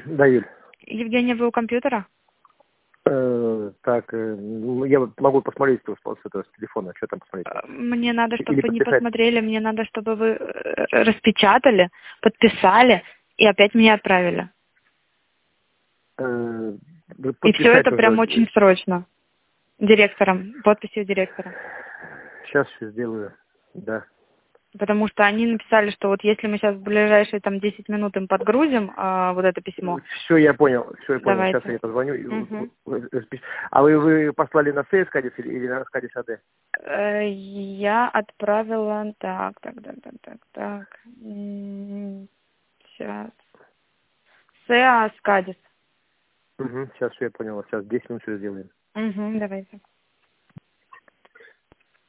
Да, Юль. Евгения, вы у компьютера? Так, я вот могу посмотреть с этого с телефона, что там посмотреть. Мне надо, чтобы Или вы не подписать. посмотрели, мне надо, чтобы вы распечатали, подписали и опять мне отправили. И все это Подписать прям нужно. очень срочно. Директором, подписью директора. Сейчас все сделаю, да. Потому что они написали, что вот если мы сейчас в ближайшие там 10 минут им подгрузим вот это письмо. Все, я понял, Давайте. Сейчас я позвоню. Угу. А вы послали на CS Кадис или на Кадис АД? Я отправила... Так. Сейчас. Сеа Скадис. Угу, сейчас все, я понял. Сейчас 10 минут все сделаем. Угу, давайте.